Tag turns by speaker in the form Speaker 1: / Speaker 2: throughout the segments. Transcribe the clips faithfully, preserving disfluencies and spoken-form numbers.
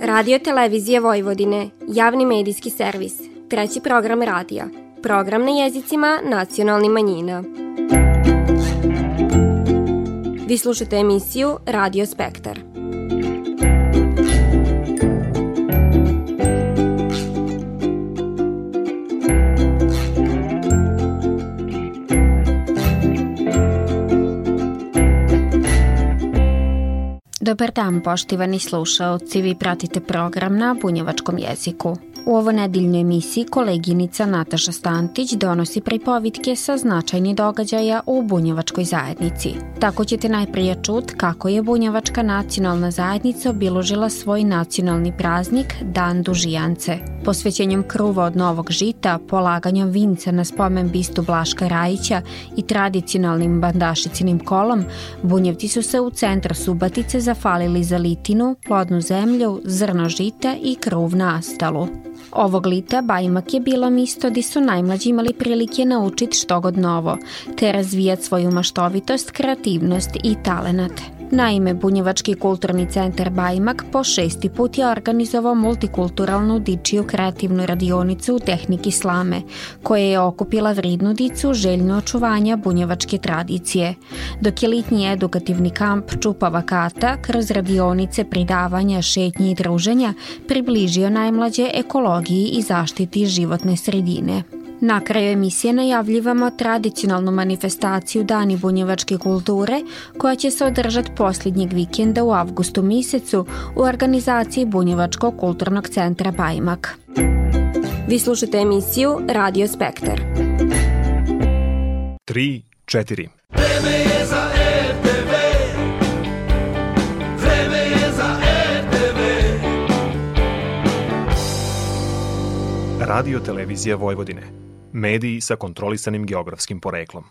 Speaker 1: Radio Televizije Vojvodine, javni medijski servis, treći program radija, program na jezicima nacionalnih manjina. Vi slušate emisiju Radio Spektar.
Speaker 2: Dobar dan, poštivani slušaoci, vi pratite program na bunjevačkom jeziku. U ovo nedeljnoj emisiji koleginica Nataša Stantić donosi pripovitke sa značajnih događaja u bunjevačkoj zajednici. Tako ćete najprije čuti kako je bunjevačka nacionalna zajednica obilužila svoj nacionalni praznik Dan Dužijance. Posvećenjem kruva od novog žita, polaganjem vinca na spomen bistu Blaška Rajića i tradicionalnim bandašicinim kolom, bunjevci su se u centar Subatice zafalili za litinu, plodnu zemlju, zrno žita i kruv na astalu. Ovog lita Bajmak je bilo misto gdje su najmlađi imali prilike naučiti što god novo, te razvijati svoju maštovitost, kreativnost i talenat. Naime, Bunjevački kulturni centar Bajmak po šesti put je organizovao multikulturalnu dičiju kreativnu radionicu u tehniki slame, koja je okupila vridnu dicu željno očuvanja bunjevačke tradicije. Dok je litnji edukativni kamp Čupava Kata kroz radionice pridavanja, šetnje i druženja približio najmlađe ekologiji i zaštiti životne sredine. Na kraju emisije najavljivamo tradicionalnu manifestaciju Dani bunjevačke kulture koja će se održati posljednjeg vikenda u avgustu mjesecu u organizaciji Bunjevačkog kulturnog centra Bajmak.
Speaker 1: Vi slušate emisiju Radio Spektar.
Speaker 3: tri četiri.
Speaker 4: Vreme je za er te ve. Vreme je za er te ve.
Speaker 3: Radio Televizija Vojvodine. Mediji sa kontrolisanim geografskim poreklom.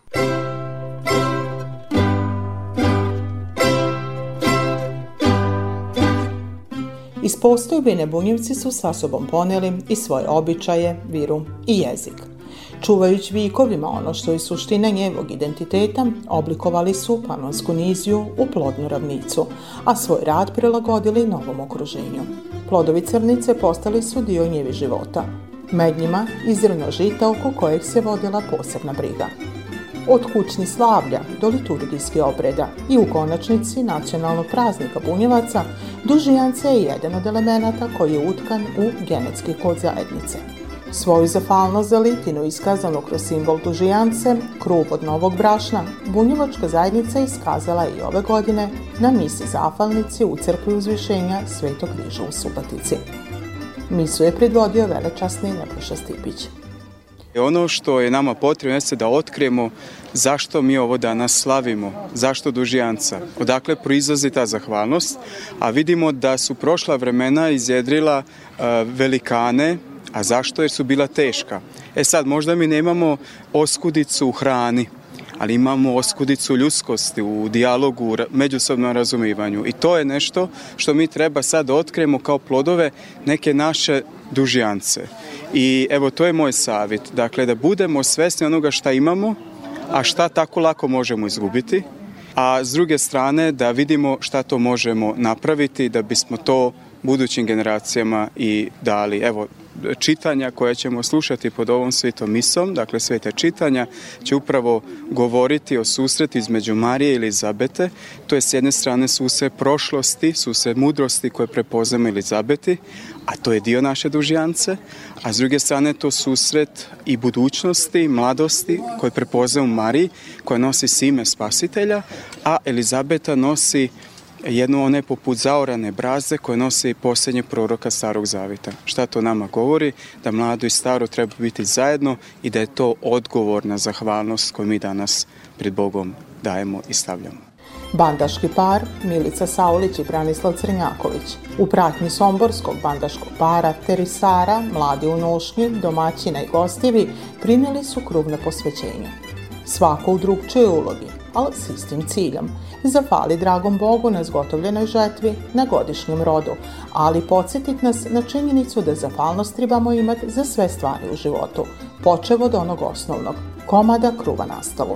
Speaker 5: Iz postojbine Bunjevci su sa sobom poneli i svoje običaje, viru i jezik. Čuvajući vikovima ono što je suština njevog identiteta, oblikovali su Panonsku niziju u plodnu ravnicu, a svoj rad prilagodili novom okruženju. Plodovi crnice postali su dio njevi života. Med njima i zrno žita oko kojeg se vodila posebna briga. Od kućnih slavlja do liturgijskih obreda i u konačnici nacionalnog praznika Bunjevaca, Dužijance je jedan od elemenata koji je utkan u genetski kod zajednice. Svoju zahvalnost za litinu iskazanu kroz simbol Dužijance, kruv od novog brašna, bunjevačka zajednica iskazala i ove godine na misi zahvalnici u crkvi Uzvišenja Svetog križa u Subatici. Misu je predvodio velečasni Nebojša Stipić.
Speaker 6: Ono što je nama potrebno jeste da otkrijemo zašto mi ovo danas slavimo, zašto Dužijanca, odakle proizlazi ta zahvalnost, a vidimo da su prošla vremena izjedrila uh, velikane, a zašto? Jer su bila teška. E sad, možda mi nemamo oskudicu u hrani, ali imamo oskudicu ljudskosti u dijalogu, međusobnom razumivanju. I to je nešto što mi treba sad da otkrijemo kao plodove neke naše Dužijance. I evo, to je moj savjet. Dakle, da budemo svjesni onoga šta imamo, a šta tako lako možemo izgubiti. A s druge strane, da vidimo šta to možemo napraviti da bismo to budućim generacijama i dali. Evo, čitanja koja ćemo slušati pod ovom svetom misom, dakle sveta čitanja, će upravo govoriti o susretu između Marije i Elizabete. To je s jedne strane susret prošlosti, susret mudrosti koje prepoznamo Elizabeti, a to je dio naše Dužijance, a s druge strane to susret i budućnosti, mladosti koje prepoznamo Mariji, koja nosi sime spasitelja, a Elizabeta nosi jedno one poput zaorane braze koje nosi posljednje proroka Starog Zavjeta. Šta to nama govori? Da mlado i staro treba biti zajedno i da je to odgovor na zahvalnost koju mi danas pred Bogom dajemo i stavljamo.
Speaker 5: Bandaški par Milica Saulić i Branislav Crnjaković u pratnji somborskog bandaškog para Terisara, mladi u nošnji, domaćina i gostivi primili su krug na posvećenje. Svako u drugčoj ulogi, ali s istim ciljem. Zafali dragom Bogu na zgotovljenoj žetvi, na godišnjem rodu, ali podsjetiti nas na činjenicu da zahvalnost trebamo imati za sve stvari u životu, počev od onog osnovnog, komada kruva na stolu.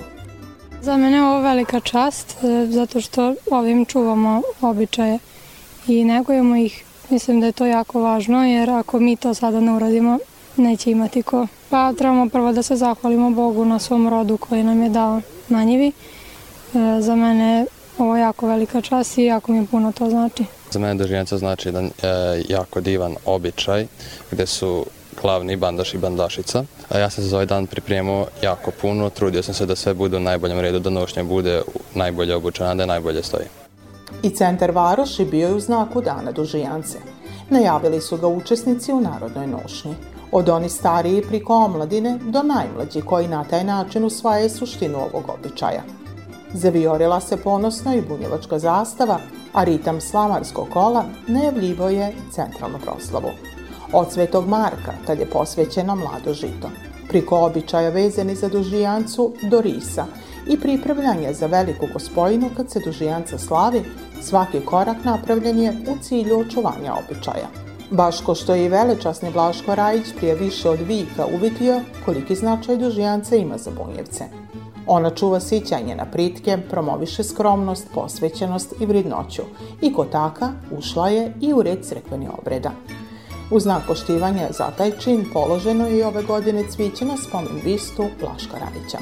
Speaker 7: Za mene je ovo velika čast, zato što ovim čuvamo običaje i negujemo ih Mislim da je to jako važno, jer ako mi to sada ne uradimo, neće imati ko. Pa trebamo prvo da se zahvalimo Bogu na svom rodu koji nam je dao na njivi. E, za mene je ovo jako velika čast i jako mi puno to znači.
Speaker 8: Za mene dožijanca znači jedan e, jako divan običaj gde su glavni bandaš i bandašica. A ja sam se za ovaj dan pripremao jako puno, trudio sam se da sve bude u najboljem redu, da nošnja bude najbolje obučena, da najbolje stoji.
Speaker 5: I centar Varoši bio je u znaku Dana dožijance. Najavili su ga učesnici u narodnoj nošnji. Od oni stariji priko omladine do najmlađi koji na taj način usvajaju suštinu ovog običaja. Zavijorila se ponosno i bunjevačka zastava, a ritam slamarskog kola najavljivo je centralnu proslavu. Od Svetog Marka, tad je posvećeno mlado žito. Priko običaja vezani za dožijancu do risa i pripravljanje za veliku gospojinu kad se dožijanca slavi, svaki korak napravljen je u cilju očuvanja običaja. Baš ko što je i velečasni Blaško Rajić prije više od vijeka uvidio koliki značaj dožijanca ima za Bunjevce. Ona čuva sićanje na pritke, promoviše skromnost, posvećenost i vridnoću i ko taka ušla je i u red crkveni obreda. U znak poštivanja za taj čin položeno je i ove godine cviće na spomen bistu Blaška Rajića.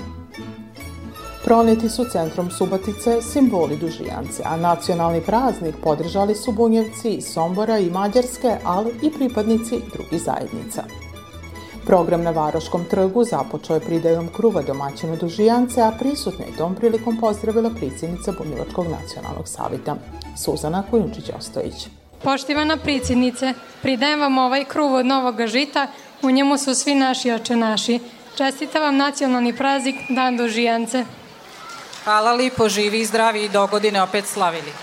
Speaker 5: Proneti su centrom Subotice simboli dužijance, a nacionalni praznik podržali su Bunjevci iz Sombora i Mađarske, ali i pripadnici drugih zajednica. Program na Varoškom trgu započeo je pridajom kruva domaćinu dužijance, a prisutne je tom prilikom pozdravila predsjednica Bunjevačkog nacionalnog savjeta, Suzana Kujundžić-Ostojić.
Speaker 7: Poštivana predsjednice, pridajem vam ovaj kruv od Novog žita, u njemu su svi naši očenaši. Čestita vam nacionalni praznik Dan dužijance.
Speaker 9: Hvala lipo, živi i zdravi i dogodine opet slavili.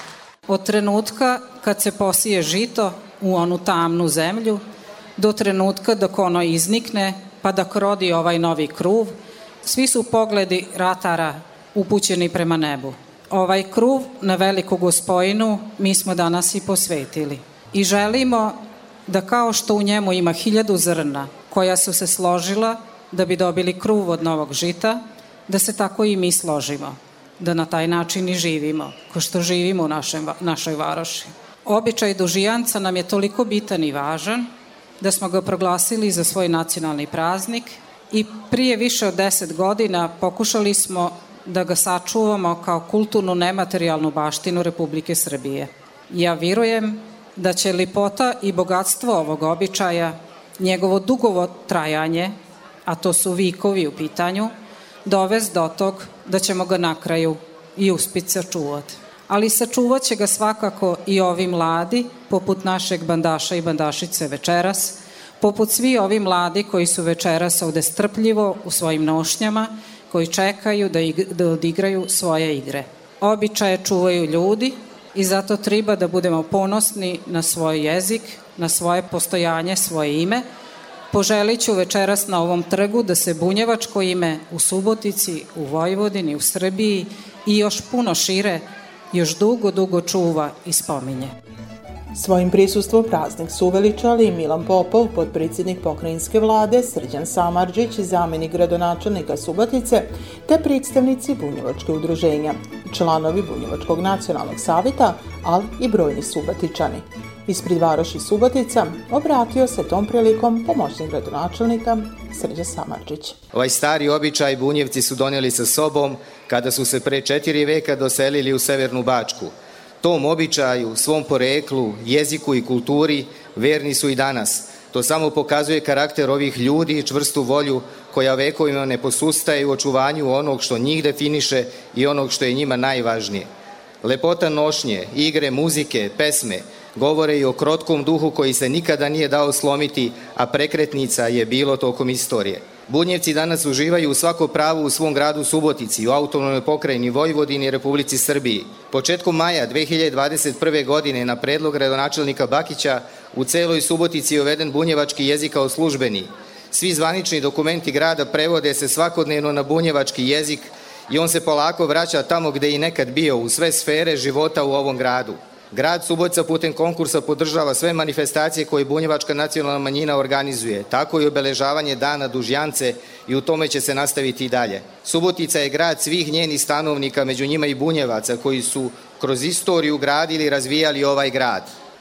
Speaker 9: Od trenutka kad se posije žito u onu tamnu zemlju, do trenutka dok ono iznikne, pa dok rodi ovaj novi kruv, svi su pogledi ratara upućeni prema nebu. Ovaj kruv na veliku gospojinu mi smo danas i posvetili. I želimo da kao što u njemu ima hiljadu zrna koja su se složila da bi dobili kruv od novog žita, da se tako i mi složimo, da na taj način i živimo, ko što živimo u našem, našoj Varoši. Običaj dužijanca nam je toliko bitan i važan da smo ga proglasili za svoj nacionalni praznik i prije više od deset godina pokušali smo da ga sačuvamo kao kulturnu nematerijalnu baštinu Republike Srbije. Ja vjerujem da će lipota i bogatstvo ovog običaja, njegovo dugovo trajanje, a to su vikovi u pitanju, dovesti do tog da ćemo ga na kraju i uspjeti sačuvati. Ali sačuvat će ga svakako i ovi mladi, poput našeg bandaša i bandašice večeras, poput svi ovi mladi koji su večeras ovde strpljivo u svojim nošnjama, koji čekaju da, ig- da odigraju svoje igre. Običaje čuvaju ljudi i zato treba da budemo ponosni na svoj jezik, na svoje postojanje, svoje ime. Poželit ću večeras na ovom trgu da se bunjevačko ime u Subotici, u Vojvodini, u Srbiji i još puno šire, još dugo, dugo čuva i spominje.
Speaker 5: Svojim prisustvom praznik su uveličali Milan Popov, potpredsjednik pokrajinske vlade, Srđan Samardžić, zamjenik gradonačelnika Subotice, te predstavnici bunjevačke udruženja, članovi Bunjevačkog nacionalnog savjeta, ali i brojni Subotičani. Ispred Varoši Subotica obratio se tom prilikom pomoćnik gradonačelnika Srđan Samardžić.
Speaker 10: Ovaj stari običaj Bunjevci su donijeli sa sobom kada su se pre četiri veka doselili u Severnu Bačku. Tom običaju, svom poreklu, jeziku i kulturi verni su i danas. To samo pokazuje karakter ovih ljudi i čvrstu volju koja vekovima ne posustaje u očuvanju onog što njih definiše i onog što je njima najvažnije. Lepota nošnje, igre, muzike, pesme govore i o krotkom duhu koji se nikada nije dao slomiti, a prekretnica je bilo tokom istorije. Bunjevci danas uživaju u svako pravo u svom gradu Subotici, u autonomnoj pokrajini Vojvodini i Republici Srbiji. Početkom maja dve hiljade dvadeset prve. godine na predlog gradonačelnika Bakića u celoj Subotici je uveden bunjevački jezik kao službeni. Svi zvanični dokumenti grada prevode se svakodnevno na bunjevački jezik i on se polako vraća tamo gde je i nekad bio, u sve sfere života u ovom gradu. Grad Subotica putem konkursa podržava sve manifestacije koje bunjevačka nacionalna manjina organizuje, tako i obeležavanje Dana dužjance i u tome će se nastaviti i dalje. Subotica je grad svih njenih stanovnika, među njima i bunjevaca koji su kroz istoriju gradili i razvijali ovaj grad.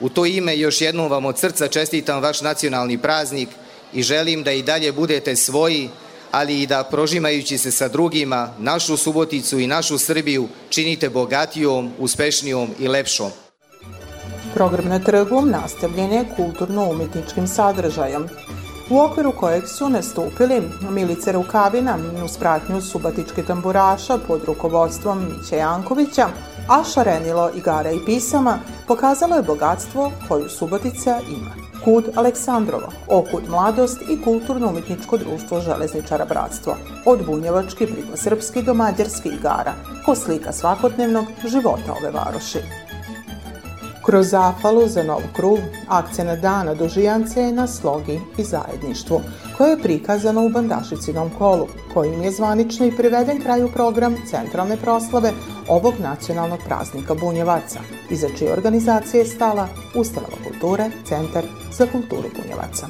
Speaker 10: U to ime još jednom vam od srca čestitam vaš nacionalni praznik i želim da i dalje budete svoji, ali i da prožimajući se sa drugima našu Suboticu i našu Srbiju činite bogatijom, uspešnijom i lepšom.
Speaker 5: Program na trgu nastavljen je kulturno-umetničkim sadržajem, u okviru kojeg su nastupili Milica Rukavina uz pratnju subotičkih tamburaša pod rukovodstvom Miće Jankovića, a šarenilo igara i pisama pokazalo je bogatstvo koju Subotica ima. Kud Aleksandrovo, Okud mladost i kulturno-umetničko društvo Železničara Bratstvo, od bunjevački preko srpski do mađarski igara, ko slika svakodnevnog života ove varoši. Kroz zahvalu za nov krug, akcenat dana Dužijance je na slogi i zajedništvu, koje je prikazano u Bandašicinom kolu, kojim je zvanično i priveden kraju program centralne proslave ovog nacionalnog praznika Bunjevaca, iza čije organizacije je stala Ustanova kulture Centar za kulturu Bunjevaca.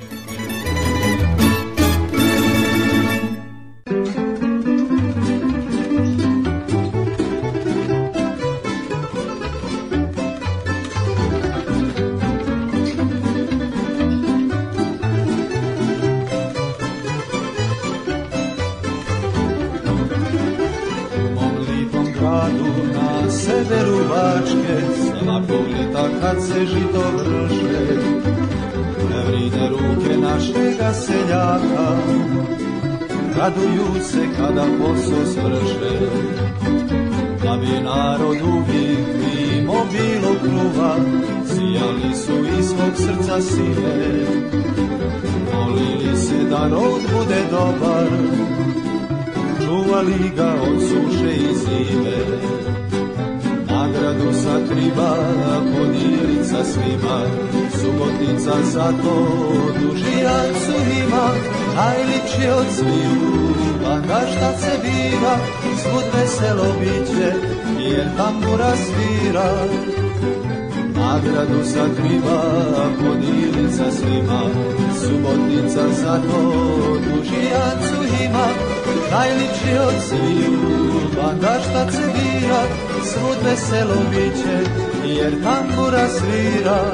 Speaker 4: Severu Bačke, svakog ljeta kad se žito vrše, ne vride ruke našega seljaka, raduju se kada posao svrše. Da bi narod uvijek mimo bilo kruva, sijali su iz svog srca sile, molili se da rod bude dobar, čuvali ga od suše i zime. Nagradu sakriva, podijelit sa svima, Subotica zato Dužijancu ima, najliči od sviju, bandašta se bira, svud veselo biće, jer tambura svira. Nagradu sakriva, podijelit sa svima, Subotica zato Dužijancu ima, najliči od sviju, bandašta se bira, svud veselo biće, jer tambura svira.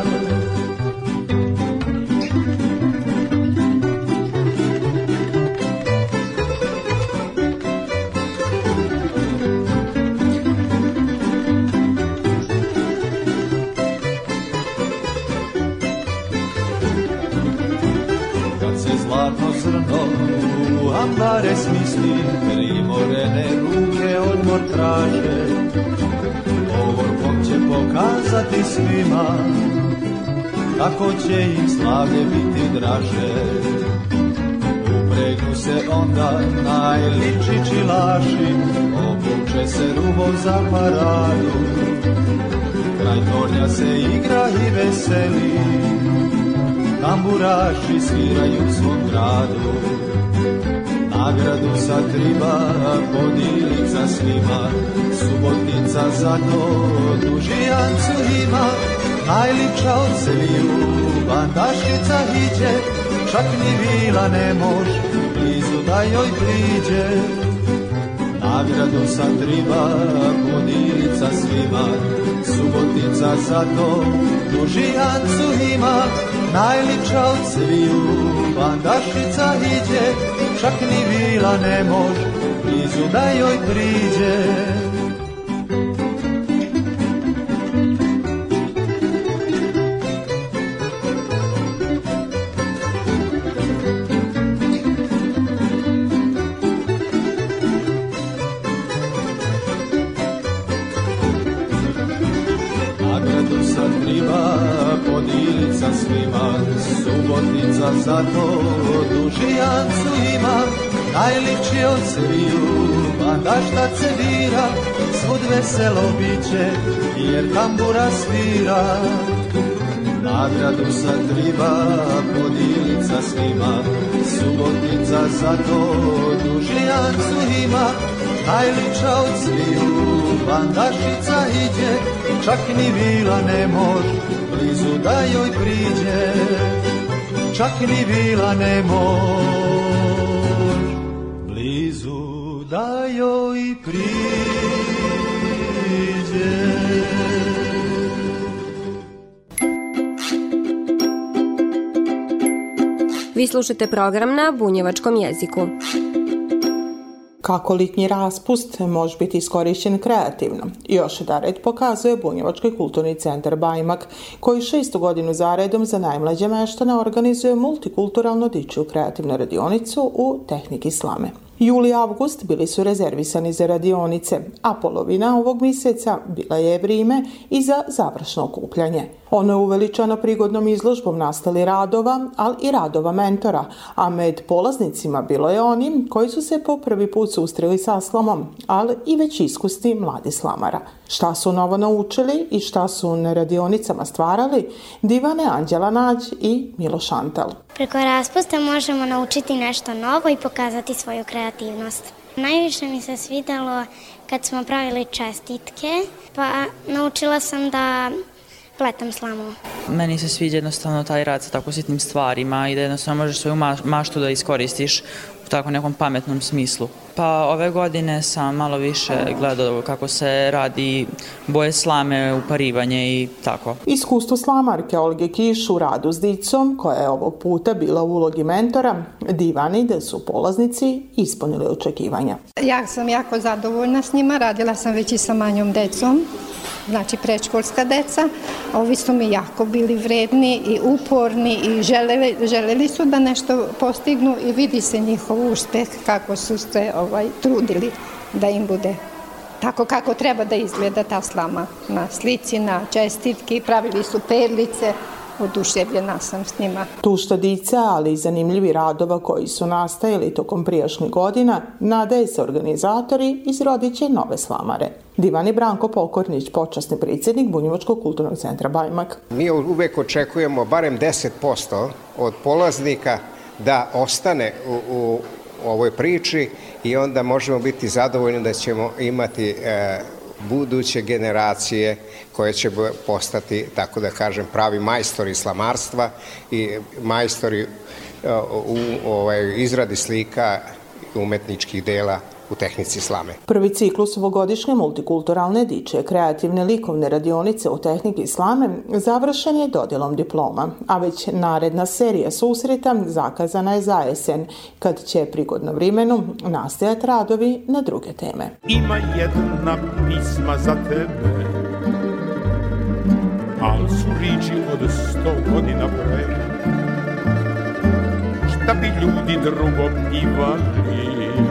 Speaker 4: Kad se zlatno zrno u ambare smisli, primorene ruke odmor traže, će pokazati svima kako će im slavlje biti draže. Upregnu se onda najliči čilaši, obuče se rubo za paradu, kraj tornja se igra i veseli, tamburaši sviraju u svom gradu. Nagradu sakriva, podijelit sa svima, Subotica zato Dužijancu ima, najliča od sviju, bandašica iđe, čak ni vila ne mož, blizu da joj priđe. Nagradu sakriva, podijelit sa svima, Subotica zato Dužijancu ima, najliča od sviju, bandašica iđe, čak ni vila ne mož, blizu da joj priđe. Nagradu sakriva, podijelit sa svima, Subotica zato Dužijancu ima, najliči od sviju, bandašta cedira, svud veselo biće, jer tambura svira. Nagradu sakriva, podijelit sa svima, Subotica zato Dužijancu ima, najliča od sviju, bandašica iđe, čak ni vila ne mož, blizu da joj priđe. Čak ni vila ne mož, blizu da joj priđe.
Speaker 1: Vi slušate program na bunjevačkom jeziku.
Speaker 5: Kako litnji raspust može biti iskorišćen kreativno? Još jedan red pokazuje Bunjevački kulturni centar Bajmak, koji šestu godinu zaredom za najmlađe meštane organizuje multikulturalno dječju kreativnu radionicu u tehniki slame. Juli i avgust bili su rezervisani za radionice, a polovina ovog mjeseca bila je vrijeme i za završno okupljanje. Ono je uveličano prigodnom izložbom nastali radova, ali i radova mentora, a med polaznicima bilo je oni koji su se po prvi put susreli sa slamom, ali i već iskusni mladi slamara. Šta su novo naučili i šta su na radionicama stvarali, divane Anđela Nađ i Miloš Antal.
Speaker 11: Preko raspusta možemo naučiti nešto novo i pokazati svoju kreativnost. Najviše mi se svidjelo kad smo pravili čestitke, pa naučila sam da pletam slamu.
Speaker 12: Meni se sviđa jednostavno taj rad sa tako sitnim stvarima i da jednostavno možeš svoju maštu da iskoristiš u tako nekom pametnom smislu. Pa ove godine sam malo više gledao kako se radi boje slame, uparivanje i tako.
Speaker 5: Iskustvo slamarke Olge Kiš u radu s dicom, koja je ovog puta bila u ulogi mentora, divani da su polaznici ispunili očekivanja.
Speaker 13: Ja sam jako zadovoljna s njima, radila sam već i sa manjom decom, znači predškolska deca. Ovi su mi jako bili vredni i uporni i želeli, želeli su da nešto postignu i vidi se njihov uspeh kako su se ovaj, trudili da im bude tako kako treba da izgleda ta slama. Na slici, na čestitki, pravili su perlice, oduševljena sam s njima.
Speaker 5: Tušta dica, ali i zanimljivi radova koji su nastajali tokom prijašnjih godina, nadaje se organizatori izrodit će nove slamare. Divani Branko Pokornić, počasni predsjednik Bunjevačkog kulturnog centra Bajmak.
Speaker 14: Mi uvek očekujemo barem deset posto od polaznika da ostane u, u ovoj priči i onda možemo biti zadovoljni da ćemo imati e, buduće generacije koje će postati, tako da kažem, pravi majstori slamarstva i majstori u ovaj, izradi slika i umetničkih dela u tehnici slame.
Speaker 5: Prvi ciklus ovogodišnje multikulturalne dječje kreativne likovne radionice u tehniki slame završen je dodjelom diploma, a već naredna serija susreta zakazana je za jesen, kad će prigodno vremenu nastajati radovi na druge teme.
Speaker 15: Ima jedna pisma za tebe, al su riči od sto godina pre. Šta bi ljudi drugo pivali,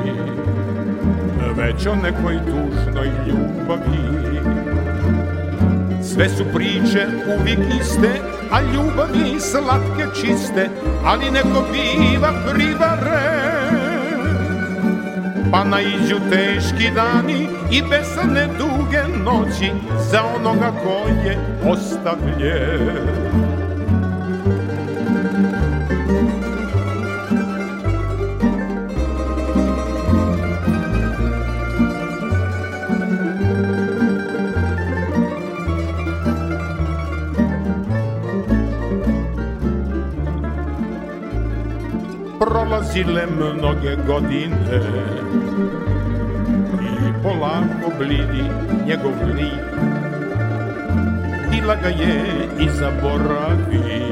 Speaker 15: već o nekoj tužnoj ljubavi. Sve su priče uvijek iste, a ljubavi slatke čiste, ali neko biva privaren. Pa naiđu teški dani i besane duge noći za onoga ko je ostavljen. Prolazile mnoge godine i polako blidi njegov lik. Htila ga je i zaboravi,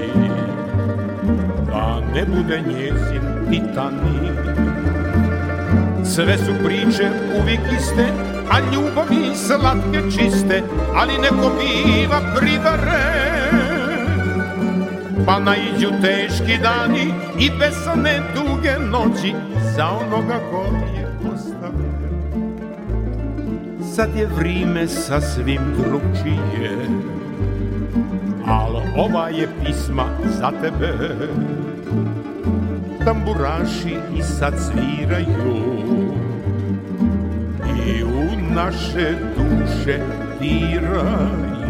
Speaker 15: da ne bude njezin Titanik. Sve su priče uvijek iste, a ljubavi slatke čiste, ali neko biva privaren. Pa naiđu teški dani i besane duge noći za onoga ko je ostavljen. Sad je vrime sasvim drugčije, al ova je pisma za tebe. Tamburaši i sad sviraju i u naše duše diraju.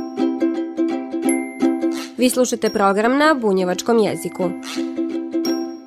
Speaker 1: Vi slušate program na bunjevačkom jeziku.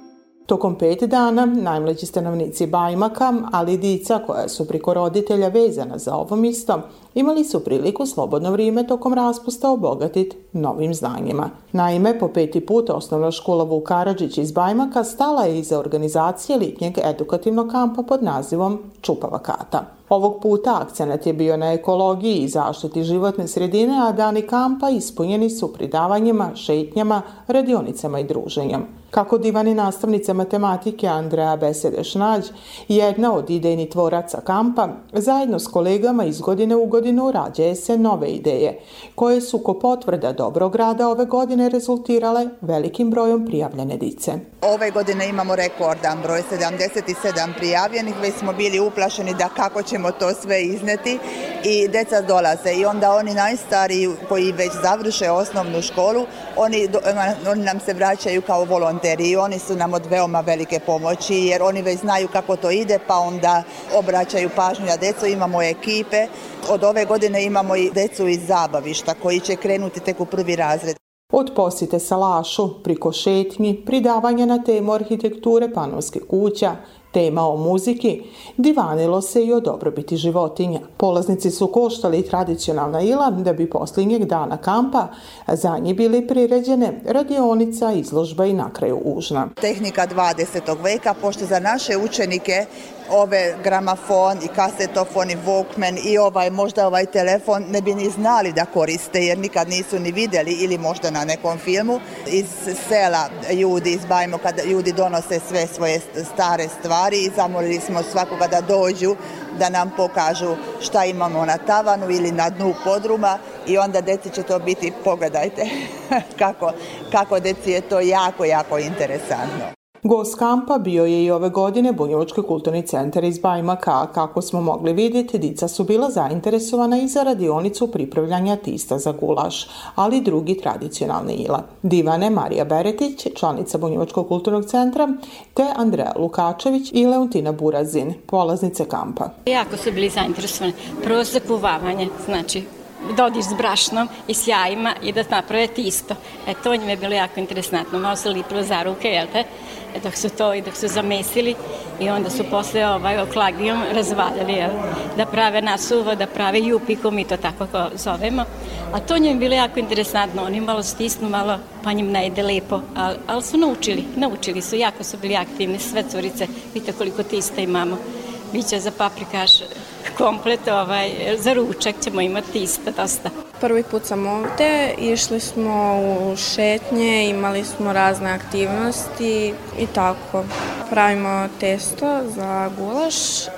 Speaker 5: Tokom pet dana, najmlađi stanovnici Bajmaka, ali i dica koja su priko roditelja vezana za ovo mjesto, imali su priliku slobodno vrijeme tokom raspusta obogatiti novim znanjima. Naime, po peti put osnovna škola Vuk Karadžić iz Bajmaka stala je iza organizacije litnjeg edukativnog kampa pod nazivom Čupava kata. Ovog puta akcenat je bio na ekologiji i zaštiti životne sredine, a dani kampa ispunjeni su pridavanjima, šetnjama, radionicama i druženjem. Kako divani nastavnica matematike Andreja Besedeš-Nađ, jedna od idejnih tvoraca kampa, zajedno s kolegama iz godine u godinu rađaju se nove ideje, koje su ko potvrda dobrog rada ove godine rezultirale velikim brojom prijavljene dice.
Speaker 16: Ove godine imamo rekordan broj, sedamdeset sedam prijavljenih, već smo bili uplašeni da kako ćemo to sve izneti i deca dolaze i onda oni najstariji koji već završe osnovnu školu, oni, oni nam se vraćaju kao volonteri i oni su nam od veoma velike pomoći jer oni već znaju kako to ide pa onda obraćaju pažnju na decu. Imamo ekipe, od ove godine imamo i decu iz zabavišta koji će krenuti tek u prvi razred.
Speaker 5: Od posjete salašu, priko šetnji, pridavanja na temu arhitekture panonskih kuća, tema o muziki, divanilo se i o dobrobiti životinja. Polaznici su koštali tradicionalna ila da bi posljednjeg dana kampa za njih bili priređene radionica, izložba i na kraju užna.
Speaker 16: Tehnika dvadesetog veka, pošto za naše učenike ove gramafon i kasetofon i Walkman i ovaj možda ovaj telefon ne bi ni znali da koriste jer nikad nisu ni vidjeli ili možda na nekom filmu. Iz sela ljudi iz Bajmoka, ljudi donose sve svoje stare stvari i zamolili smo svakoga da dođu da nam pokažu šta imamo na tavanu ili na dnu podruma i onda deci će to biti, pogledajte kako, kako deci je to jako, jako interesantno.
Speaker 5: Gost kampa bio je i ove godine Bunjevački kulturni centar iz Bajmaka, a kako smo mogli vidjeti, dica su bila zainteresovana i za radionicu pripravljanja tista za gulaš, ali i drugi tradicionalni jela. Divane Marija Beretić, članica Bunjevačkog kulturnog centra, te Andreja Lukačević i Leontina Burazin, polaznice kampa.
Speaker 17: Jako su bili zainteresovani. Prvo za kuvavanje, znači dodir s brašnom i s jajima i da naprave tisto. E, to njim je bilo jako interesantno. Malo se lipilo za ruke, jel te? E, dok su to i dok su zamesili i onda su posle ovaj, oklagijom razvaljali, jel? Da prave nasuvo, da prave jupiku, mi to tako zovemo. A to njim je bilo jako interesantno. Oni malo stisnu, malo pa njim ne ide lepo, ali, ali su naučili. Naučili su, jako su bili aktivni, sve curice. Vidite koliko tista imamo. Biće za paprikaš komplet, ovaj, za ručak ćemo imati isto dosta.
Speaker 18: Prvi put sam ovde, išli smo u šetnje, imali smo razne aktivnosti i tako. Pravimo testo za gulaš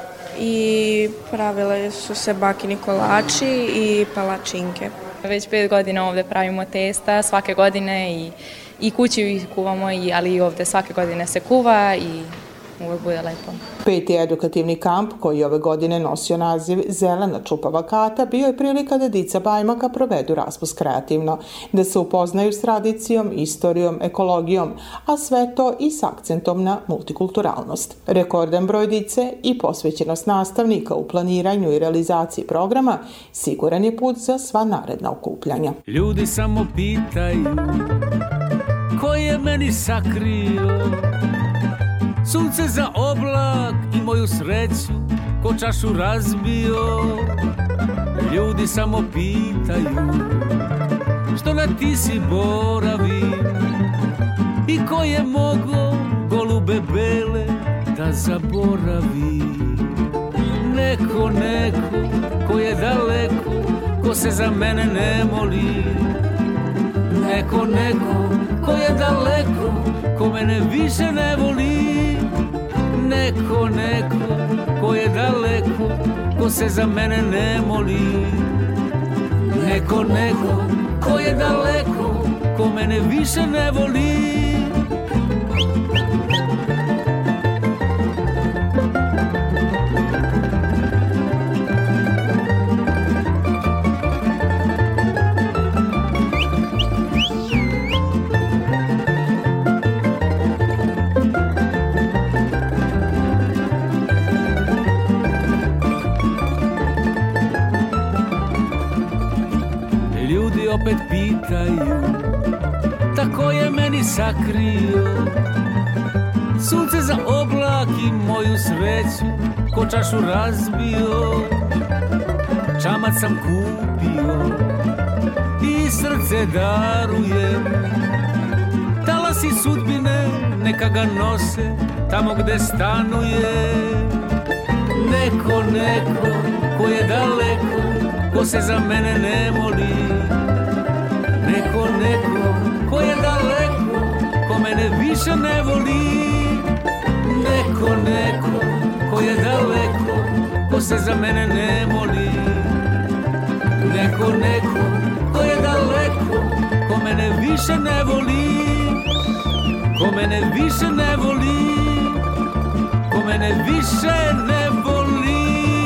Speaker 18: i pravile su se bakini kolači i palačinke.
Speaker 19: Već pet godina ovde pravimo testa, svake godine i, i kući kuvamo, i, ali i ovde svake godine se kuva i uvek bude lepo.
Speaker 5: Peti edukativni kamp, koji ove godine nosio naziv Zelena čupava kata, bio je prilika da dica Bajmaka provedu raspust kreativno, da se upoznaju s tradicijom, istorijom, ekologijom, a sve to i s akcentom na multikulturalnost. Rekordan broj dice i posvećenost nastavnika u planiranju i realizaciji programa siguran je put za sva naredna okupljanja.
Speaker 20: Ljudi samo pitaju ko je meni sakrio sunce za oblak i moju sreću ko čašu razbio. Ljudi samo pitaju što na tisi boravim i ko je mogo golube bele da zaboravi. Neko, neko ko je daleko, ko se za mene ne moli. Neko, neko ko je daleko, ko mene više ne voli. Neko, neko ko je daleko, ko se za mene ne moli. Neko, neko ko je daleko, ko mene više ne voli. Opet pitaju, tako je meni sakrio Sunce za oblak i moju sreću ko čašu razbio. Čamac sam kupio i srce darujem. Talasi sudbine neka ga nose tamo gde stanuje. Neko, neko ko je daleko, ko se za mene ne moli. Neko, neko ko je daleko, ko mene više ne voli. Neko, neko ko je daleko, ko se za mene ne moli. Neko, neko ko je daleko, ko mene više ne voli. Ko mene više ne voli. Ko mene više ne voli.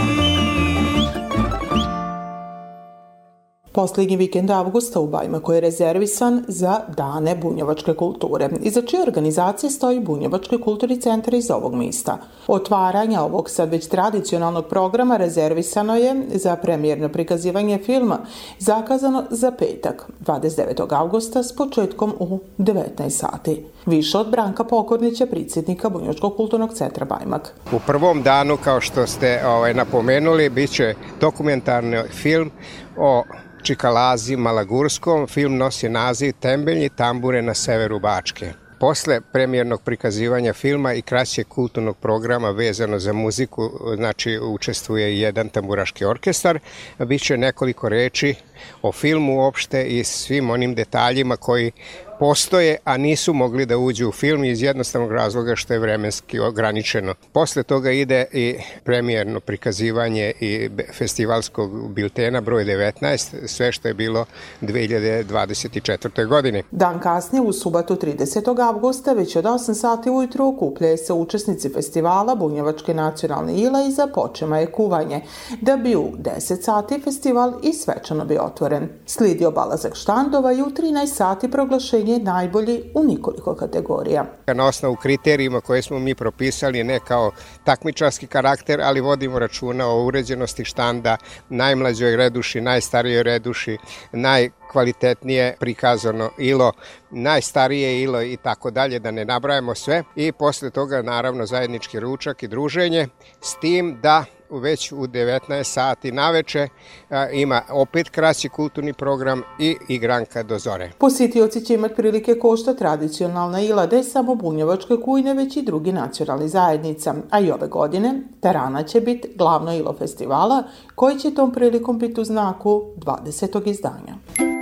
Speaker 5: Posljednji vikend avgusta u Bajmaku je rezervisan za Dane bunjevačke kulture, iza čije organizacije stoji Bunjevački kulturni centar iz ovog mista. Otvaranje ovog sad već tradicionalnog programa rezervisano je za premijerno prikazivanje filma, zakazano za petak, dvadeset devetog avgusta s početkom u devetnaest sati. Više od Branka Pokornića, predsjednika Bunjevačkog kulturnog centra Bajmak.
Speaker 14: U prvom danu, kao što ste ovaj, napomenuli, bit će dokumentarni film o Čikalazi Malagurskom. Film nosi naziv Tembelji tambure na severu Bačke. Posle premijernog prikazivanja filma i kraćeg kulturnog programa vezano za muziku, znači učestvuje i jedan tamburaški orkestar, biće nekoliko reči o filmu uopšte i svim onim detaljima koji postoje, a nisu mogli da uđu u film iz jednostavnog razloga što je vremenski ograničeno. Posle toga ide i premijerno prikazivanje i festivalskog biltena broj devetnaest, sve što je bilo dve hiljade dvadeset četvrte. godine.
Speaker 5: Dan kasnije, u subotu tridesetog avgusta, već od osam sati ujutru okupljaju se učesnici festivala Bunjevačke nacionalne ile i započema je kuvanje, da bi u deset sati festival i svečano bi otvoren. Slijedi obalazak štandova i u trinaest sati proglašenje najbolji u nekoliko kategorija.
Speaker 14: Na osnovu kriterijuma koje smo mi propisali, ne kao takmičarski karakter, ali vodimo računa o uređenosti štanda, najmlađoj reduši, najstarijoj reduši, najkvalitetnije prikazano ilo, najstarije ilo i tako dalje, da ne nabrajamo sve. I posle toga naravno zajednički ručak i druženje, s tim da već u devetnaest sati naveče ima opet kraći kulturni program i igranka do zore.
Speaker 5: Posjetioci će imati prilike košta tradicionalna ila, ne samo bunjevačke kujne, već i drugi nacionalni zajednica. A i ove godine Tarana će biti glavno ilo festivala, koji će tom prilikom biti u znaku dvadesetog izdanja.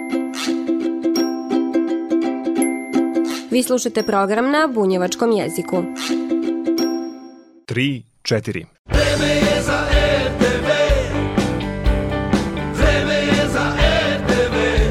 Speaker 1: Vi slušate program na bunjevačkom jeziku.
Speaker 3: tri četiri.
Speaker 21: Vreme je za er te ve. Vreme je za er te ve.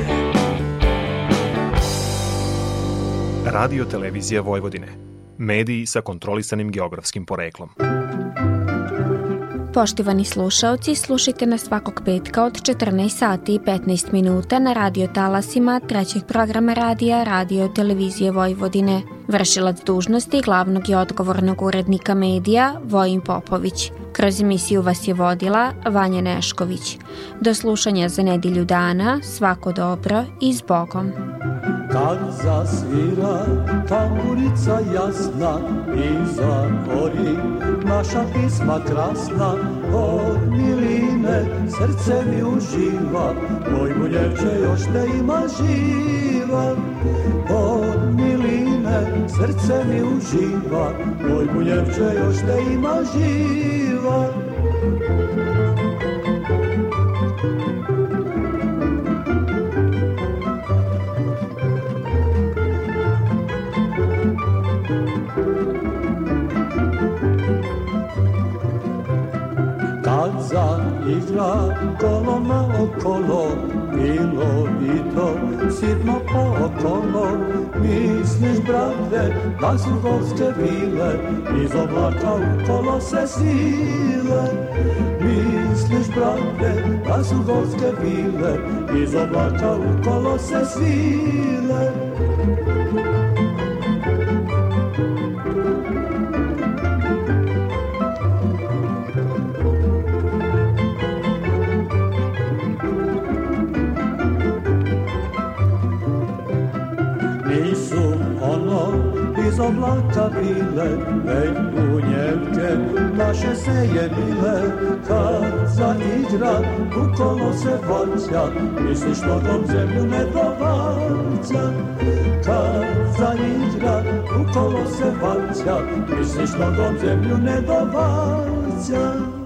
Speaker 3: Radio televizija Vojvodine. Mediji sa kontrolisanim geografskim poreklom.
Speaker 2: Poštovani slušaoci, slušajte nas svakog petka od četrnaest sati i petnaest minuta na radio talasima trećeg programa radija Radio televizije Vojvodine. Vršilac dužnosti glavnog i odgovornog urednika medija Vojin Popović. Kroz emisiju vas je vodila Vanja Nešković. Do slušanja za nedjelju dana, svako dobro i s Bogom.
Speaker 4: Kad zasvira tamburica jasna i zakori naša pisma krasna, od miline srce mi uživa, moj Buljevče još te ima živa. Od miline srce mi uživa, moj Buljevče još te ima živa. Kad zaigra kolona okolo, bilo i to sitno pookolo, misliš, brate, da su gorske vile iz oblaka u kolo se sile. Misliš, brate, da su gorske vile iz oblaka u kolo se svile. Iz oblaka laka bile, već bunjevke naše se je bile. Kad zaigra, u kolo se vrća, misliš nogom zemlju ne dovaća. Kad zaigra, u kolo se vrća, misliš nogom zemlju ne dovaća.